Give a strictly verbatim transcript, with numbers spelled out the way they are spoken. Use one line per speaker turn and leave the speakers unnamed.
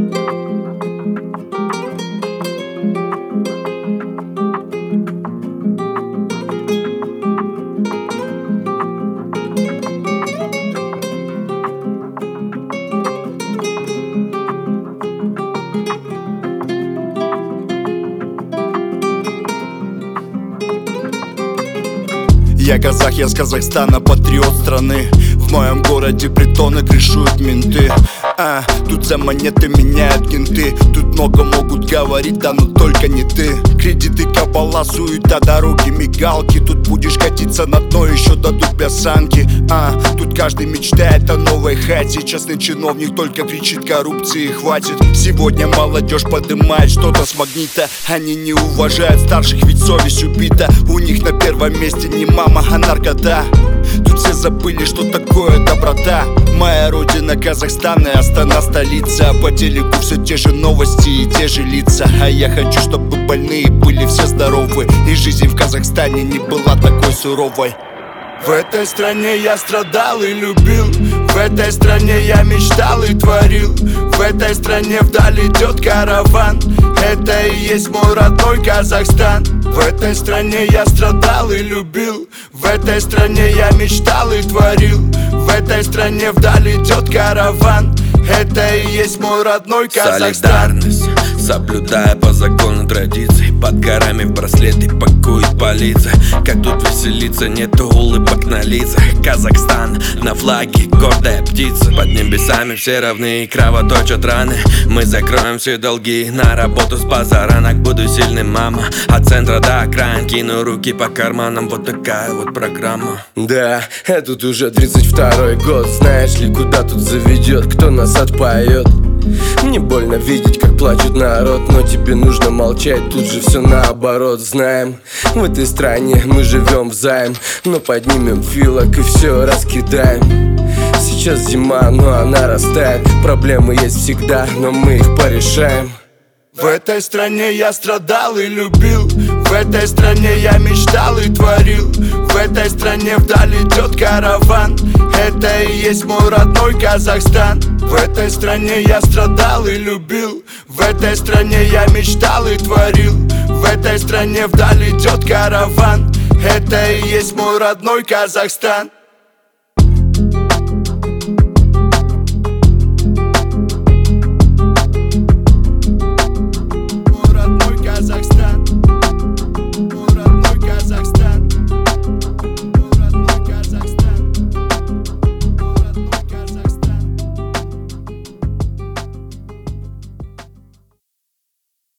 Я казах, я с Казахстана, патриот страны. В моем городе притоны крышуют менты. А, тут за монеты меняют кенты. Тут много могут говорить, да но только не ты. Кредиты, кабала, суета, дороги, мигалки. Тут будешь катиться на дно, еще дадут бясанки. А, тут каждый мечтает о новой хате. Частный чиновник только кричит: коррупции хватит. Сегодня молодежь подымает что-то с магнита. Они не уважают старших, ведь совесть убита. У них на первом месте не мама, а наркота. Тут все забыли, что такое доброта. Моя родина Казахстан и Астана столица. По телеку все те же новости и те же лица. А я хочу, чтобы больные были все здоровы, и жизнь в Казахстане не была такой суровой. В этой стране я страдал и любил. В этой стране я мечтал и творил. В этой стране вдаль идет караван. Это и есть мой родной Казахстан. В этой стране я страдал и любил. В этой стране я мечтал и творил. В этой стране вдаль идет караван. Это и есть мой родной Казахстан.
Солидарность, соблюдая по закону традиций. Под горами в браслеты пакует полиция. Как тут веселиться, нету улыбок на лицах. Казахстан на флаге, гордая птица. Под небесами все равны и кровоточат раны. Мы закроем все долги, на работу с базаранок. Буду сильным, мама, от центра до окраин. Кину руки по карманам, вот такая вот программа.
Да, этот уже тридцать второй год. Знаешь ли, куда тут заведет, кто нас отпоет? Мне больно видеть, как плачет народ, но тебе нужно молчать, тут же все наоборот. Знаем, в этой стране мы живем взаим, но поднимем филок и все раскидаем. Сейчас зима, но она растает. Проблемы есть всегда, но мы их порешаем.
В этой стране я страдал и любил. В этой стране я мечтал и творил. В этой стране вдаль идет караван. Это и есть мой родной Казахстан. В этой стране я страдал и любил. В этой стране я мечтал и творил. В этой стране вдаль идет караван. Это и есть мой родной Казахстан.